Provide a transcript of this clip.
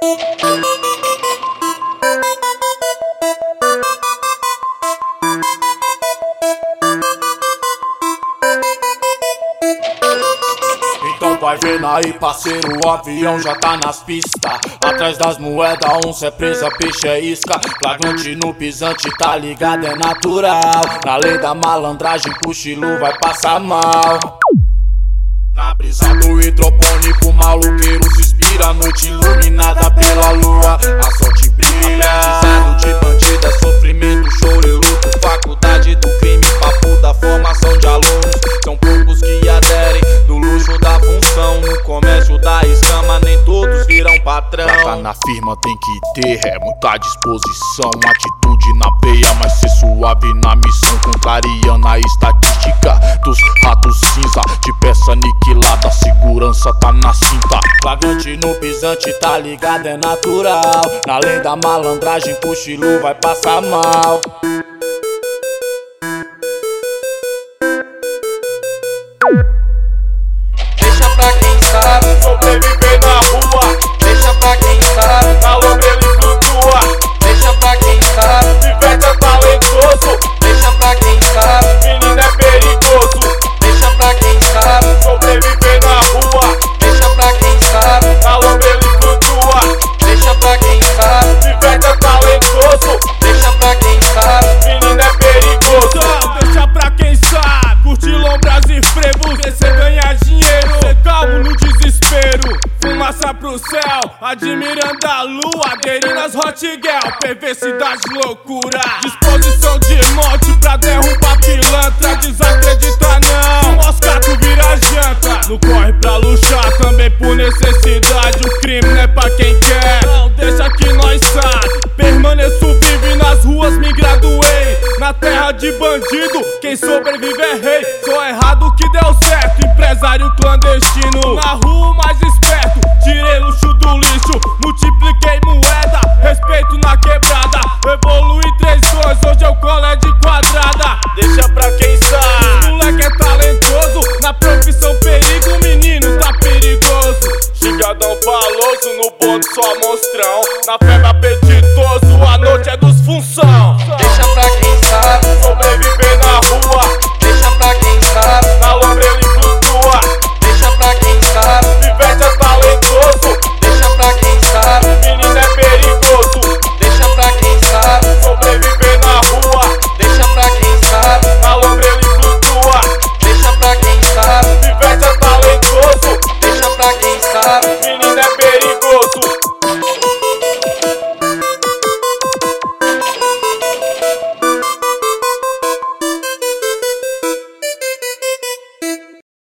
Então vai vendo aí, parceiro, o avião já tá nas pistas. Atrás das moedas, onça é presa, peixe é isca. Flagrante no pisante, tá ligado, é natural. Na lei da malandragem, cochilo vai passar mal. Na brisa do hidropônico, maluqueiro se inspira. Noite iluminada pela lua, a sorte brilha. Aprendizado de bandido é sofrimento, choro e luto. Faculdade do crime, papo da formação de alunos. São poucos que aderem do luxo da função. No comércio da escama, nem todos viram patrão. Pra tá na firma tem que ter muita disposição. Atitude na veia, mas ser suave na missão. Contrariando a estatística dos ratos cinza. De peça aniquilada, a segurança tá na cinta. Flagrante no pisante, tá ligado, é natural. Na lei da malandragem, cochilo vai passar mal. Deixa pra quem sabe sobreviver na rua. Deixa pra quem sabe Na lombra ele flutua. Deixa pra quem sabe Pivete é talentoso. Deixa pra quem sabe Menino é perigoso. Deixa pra quem sabe Sobreviver na rua. Deixa pra quem sabe Na lombra ele flutua. Deixa pra quem sabe Pivete é talentoso. Deixa pra quem sabe Menino é perigoso. Então, deixa pra quem sabe, curtir lombras e frevos, crescer, ganhar dinheiro, ser calmo no desespero, fumaça pro céu, admirando a lua, aderindo às hot girl, perversidade, loucura, disposição de morte pra derrubar pilantra, desacredita não, moscato vira janta, não corre pra luxar, também por necessidade, o crime não é pra quem quer, não deixa que nós sabe, permaneço vivo nas ruas, me graduei, na terra de bandido, quem sobrevive é rei. Sou errado que deu certo, empresário clandestino. Na rua mais esperto, tirei luxo do lixo. Multipliquei moeda, respeito na quebrada. Evolui 3-2, hoje eu colo é de quadrada. Deixa pra quem sabe. Moleque é talentoso, na profissão perigo, menino tá perigoso. Xingadão faloso, no bonde só monstrão. Na febre apetitoso, a noite é dos função. Deixa pra quem sabe Sobreviver na rua.